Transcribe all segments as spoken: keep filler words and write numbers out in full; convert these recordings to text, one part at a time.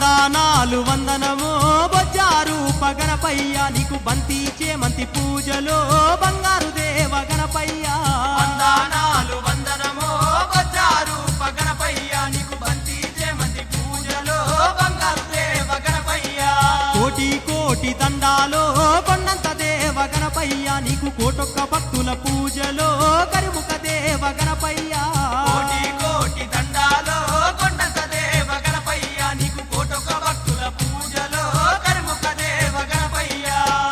వందనాలు వందనమో బొజ్జారు గణపయ్య నీకు బంతి చేమంతి పూజలో బంగారు దేవ గణపయ్య వందనాలు వందనమో బొజ్జారు గణపయ్య నీకు బంతి చేమంతి పూజలో బంగారు దేవ గణపయ్య కోటి కోటి దండాలో కొండంత దేవ గణపయ్య నీకు కోటొక్క భక్తుల పూజలో కరిముఖ దేవ గణపయ్య కోటి కోటి దండాలో కొండంత దేవ గణపయ్య నీకు కోటొక్క భక్తుల పూజలో కరిముఖ దేవ గణపయ్య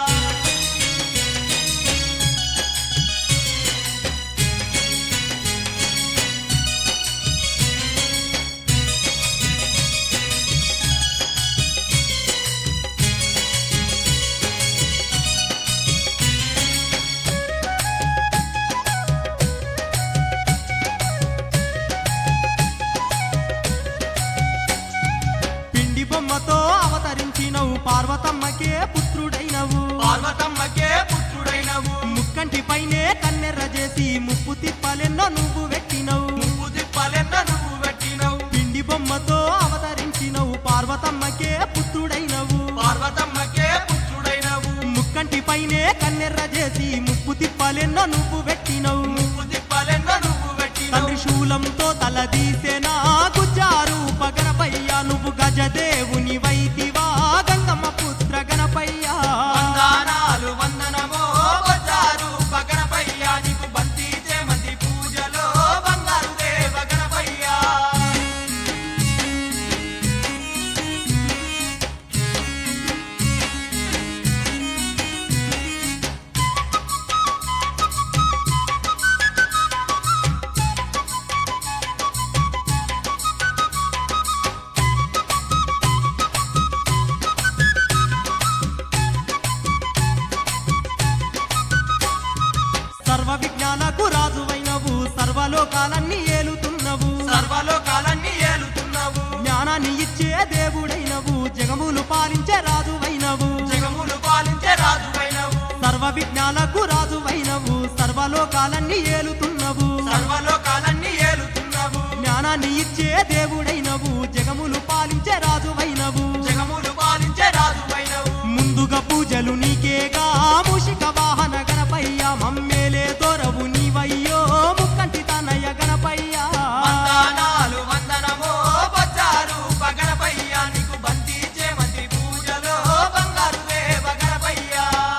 పిండి బొమ్మతో అవతరించినవు పార్వతమ్మకే పుత్రుడైనవు పార్వతమ్మకే పుత్రుడైనవు ముక్కంటి పైనే కన్నెర్ర చేసి ముప్పు తిప్పలెన్నో నువ్వు పెట్టినవు నువ్వు తిప్పలెన్న నువ్వు పెట్టినవు పిండి బొమ్మతో అవతరించినవు పార్వతమ్మకే పుత్రుడైనవు పార్వతమ్మకే పుత్రుడైనవు ముక్కంటి పైనే కన్నెర్ర చేసి ముప్పు తిప్పలెన్నో నువ్వు పెట్టినవు నువ్వు తిప్పలెన్న నువ్వు పెట్టినవు తండ్రి శూలంతో తలదీసెనా గుజ్జారు గణపయ్య నువ్వు గజదేవుని వైతివా గంగమ్మ పుత్ర గణపయ్య వందనాలు వందనమో బొజ్జారు గణపయ్య నీకు బంతి చేమంతి పూజలో బంగారు దేవ గణపయ్య సర్వ విజ్ఞానకు రాజువైనవు సర్వలోకాలన్నీ ఏలుతున్నవు సర్వలోకాలన్నీ ఏలుతున్నావు జ్ఞానాన్ని ఇచ్చే దేవుడైనవు జగములు పాలించే రాజువైనవు జగములు పాలించే రాజువైనవు సర్వ విజ్ఞానకు రాజువైనవు సర్వలోకాలన్నీ ఏలుతున్నవు సర్వలోకాలన్నీ ఏలుతున్నావు జ్ఞానాన్ని ఇచ్చే దేవుడైనవు జగములు పాలించే రాజువైనవు జగములు పాలించే రాజువైనవు ముందుగా పూజలు నీకేగా మూషిక వాహన గణపయ్య మమ్మేలే దొరవు నీవయ్యో ముక్కంటి తనయ గణపయ్య వందనాలు వందనమో బొజ్జారు గణపయ్య నీకు బంతి చేమంతి పూజలో బంగారు దేవ గణపయ్య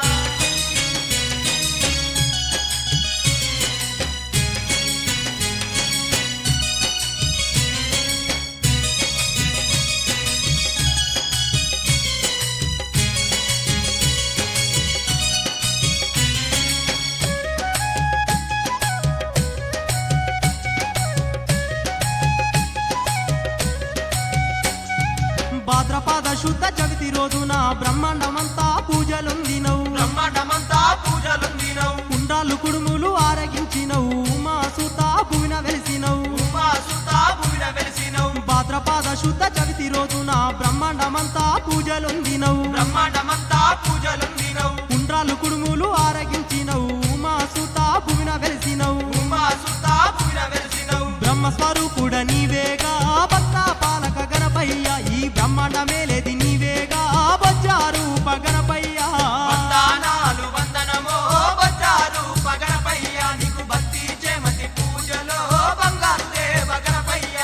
భాద్రపాద శుద్ధ చవితి రోజున బ్రహ్మాండమంతా పూజలొందినవు బ్రహ్మాండమంతా పూజలుందినవు కుండాలు కుడుములు ఆరగించినవు ఉమా సుత భువిన వెలిసినవు ఉమా సుత భూమిన వెలిసినవు భాద్రపాద శుద్ధ చవితి రోజున బ్రహ్మాండమంతా పూజలొందినవు బ్రహ్మాండమంతా పూజలుందినవు కుండ్రాలు కుడుములు ఆరగించినవు ఉమా సుత భువిన వెలిసినవు ఉమా సుత భూమిన వెలిసినవు బ్రహ్మస్వరూపుడ నీవేగా భక్త పాలక గణపయ్య ఈ బ్రహ్మాండ మేలేది నీవేగా బొజ్జారు గణపయ్య వందనాలు వందనమో బొజ్జారు గణపయ్య నీకు బంతి చేమంతి పూజలో బంగారు దేవ గణపయ్య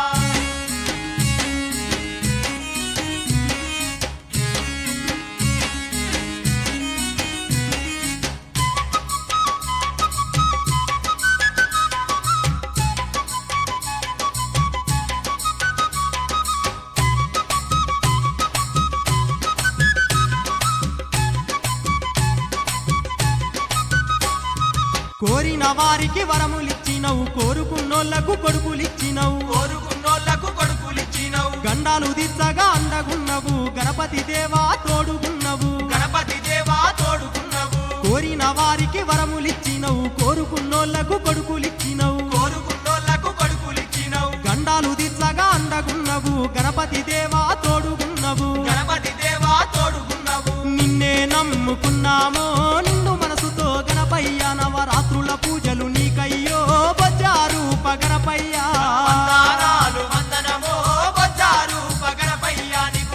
కోరిన వారికి వరములిచ్చినవు కోరుకున్నోళ్లకు కొడుకులిచ్చినవు కోరుకున్నోళ్లకు కొడుకులిచ్చినవు గండాలు దిచ్చగా అండగున్నవు గణపతి దేవా తోడుగున్నవు గణపతి దేవా తోడుకున్నవు కోరిన వారికి వరములిచ్చినవు కోరుకున్నోళ్లకు కొడుకులిచ్చినవు కోరుకున్నోళ్లకు కొడుకులిచ్చినవు గండాలు దిచ్చగా అండగున్నవు గణపతి దేవా తోడుగున్నవు గణపతి దేవా తోడుకున్నవు నిన్నే నమ్ముకున్నామో నిన్ను మనసుతో గణపయ్య నవరాత్రుల పూజలు నీకయ్యో బొజ్జారు గణపయ్య వందనాలు వందనమో బొజ్జారు గణపయ్య నీకు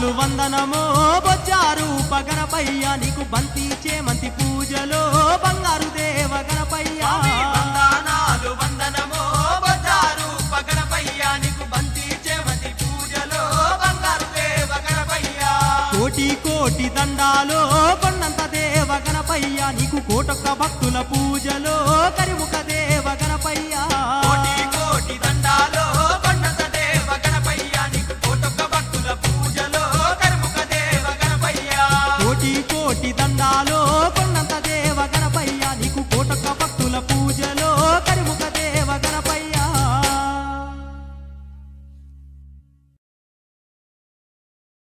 వందనాలు వందనమో బొజ్జారు గణపయ్య నీకు బంతి చేమంతి పూజలో బంగారు దేవ గణపయ్య స్వామి వందనాలు వందనమో బజారు గణపయ్య నీకు బంతి చేమంతి పూజలో బంగారు దేవ గణపయ్య కోటి కోటి దండాలో కొండంత దేవ గణపయ్య నీకు కోటొక్క భక్తుల పూజలో కరిముఖ